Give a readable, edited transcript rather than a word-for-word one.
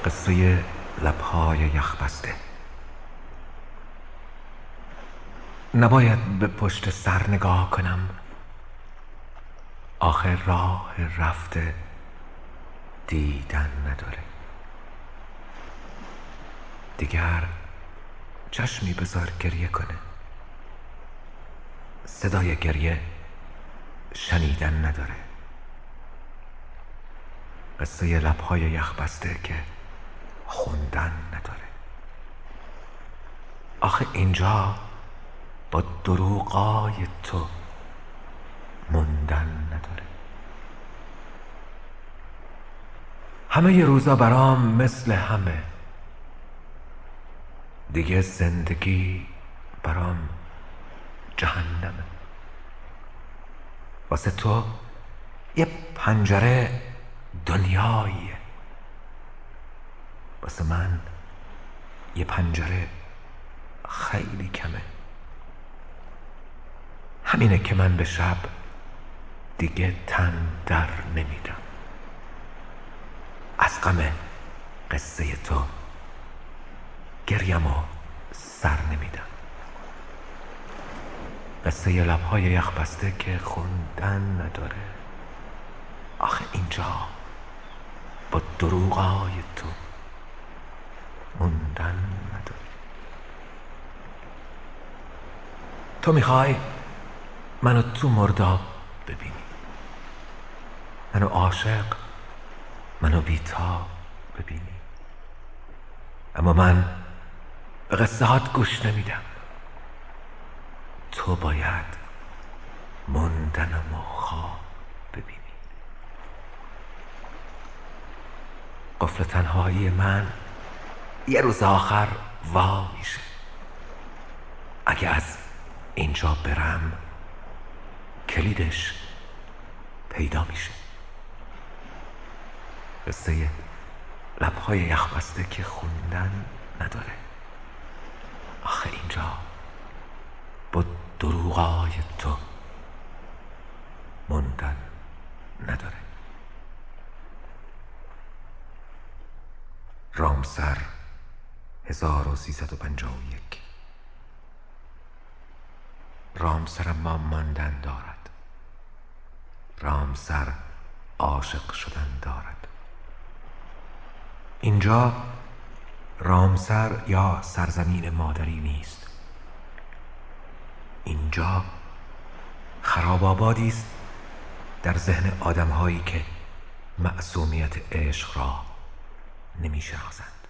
قصه لبهای یخبسته. نباید به پشت سر نگاه کنم، آخر راه رفته دیدن نداره. دیگر چشمی بذار گریه کنه، صدای گریه شنیدن نداره. قصه لبهای یخبسته که خوندن نداره. آخه اینجا با دروغای تو موندن نداره. همه ی روزا برام مثل همه، دیگه زندگی برام جهنمه. واسه تو یه پنجره دنیاییه، واسه من یه پنجره خیلی کمه. همینه که من به شب دیگه تن در نمیدم، از غم قصه تو گریمو سر نمیدم. قصه لبهای یخبسته که خوندن نداره. آخه اینجا با دروغای تو موندن نداره. تو میخوای منو تو مرداب ببینی، منو عاشق، منو بی‌تاب ببینی، اما من به قصه هات گوش نمیدم. تو باید موندنمو خواب ببینی. قفل تنهایی من یه روز آخر وا میشه. اگه از اینجا برم کلیدش پیدا میشه. قصه لبهای یخبسته که خوندن نداره. آخه اینجا با دروغای تو موندن نداره. رامسر 1351. رامسر اما ماندن دارد، رامسر عاشق شدن دارد. اینجا رامسر یا سرزمین مادری نیست، اینجا خراب آبادی است در ذهن آدم‌هایی که معصومیت عشق را نمی‌شناسند.